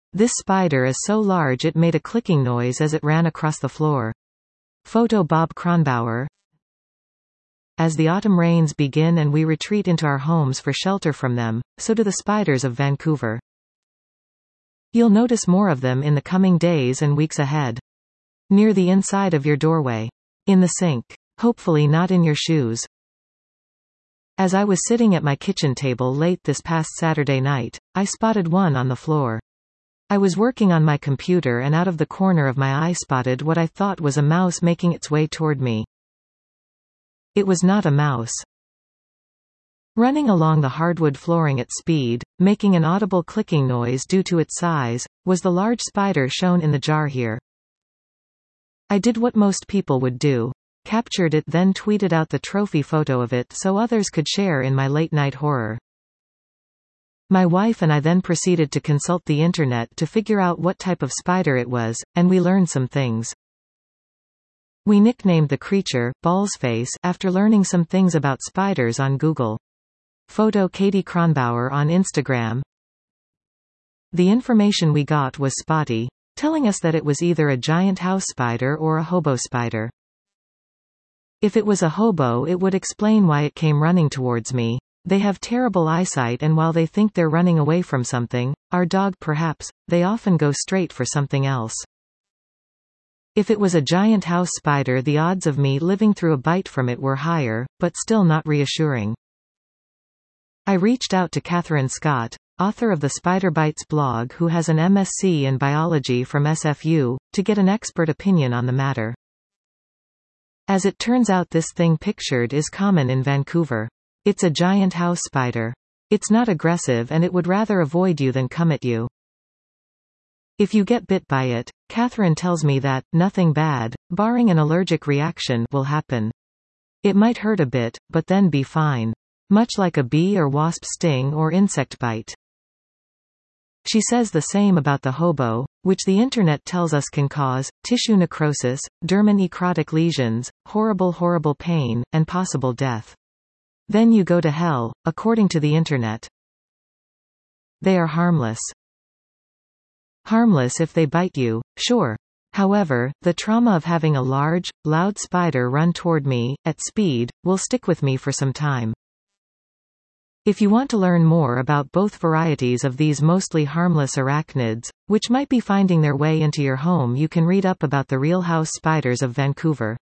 This spider is so large it made a clicking noise as it ran across the floor. Photo Bob Kronbauer. As the autumn rains begin and we retreat into our homes for shelter from them, so do the spiders of Vancouver. You'll notice more of them in the coming days and weeks ahead. Near the inside of your doorway. In the sink. Hopefully not in your shoes. As I was sitting at my kitchen table late this past Saturday night, I spotted one on the floor. I was working on my computer and out of the corner of my eye spotted what I thought was a mouse making its way toward me. It was not a mouse. Running along the hardwood flooring at speed, making an audible clicking noise due to its size, was the large spider shown in the jar here. I did what most people would do. Captured it, then tweeted out the trophy photo of it so others could share in my late-night horror. My wife and I then proceeded to consult the internet to figure out what type of spider it was, and we learned some things. We nicknamed the creature, Ballsface, after learning some things about spiders on Google. Photo Katie Kronbauer on Instagram. The information we got was spotty, telling us that it was either a giant house spider or a hobo spider. If it was a hobo, it would explain why it came running towards me. They have terrible eyesight, and while they think they're running away from something, our dog perhaps, they often go straight for something else. If it was a giant house spider, the odds of me living through a bite from it were higher, but still not reassuring. I reached out to Catherine Scott, author of the Spider Bites blog, who has an MSc in biology from SFU, to get an expert opinion on the matter. As it turns out, this thing pictured is common in Vancouver. It's a giant house spider. It's not aggressive and it would rather avoid you than come at you. If you get bit by it, Catherine tells me that, nothing bad, barring an allergic reaction, will happen. It might hurt a bit, but then be fine. Much like a bee or wasp sting or insect bite. She says the same about the hobo, which the internet tells us can cause tissue necrosis, dermonecrotic lesions, horrible pain, and possible death. Then you go to hell, according to the internet. They are harmless. Harmless if they bite you, sure. However, the trauma of having a large, loud spider run toward me, at speed, will stick with me for some time. If you want to learn more about both varieties of these mostly harmless arachnids, which might be finding their way into your home, you can read up about the real house spiders of Vancouver.